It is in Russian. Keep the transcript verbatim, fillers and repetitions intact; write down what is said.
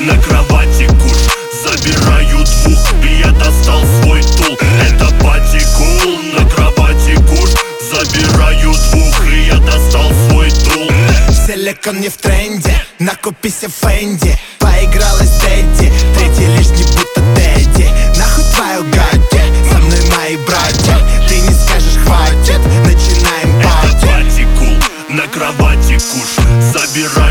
на кровати куш. Забираю двух, и я достал свой тул. Это пати кул, на кровати куш. Забираю двух, и я достал свой тул. Силикон не в тренде, накупись в Фенди. Поигралась Дэдди, третий лишний будто Дэдди. Нахуй твою гади, со мной мои братья. Ты не скажешь хватит, начинаем пати. Это пати кул, на кровати куш. Забираю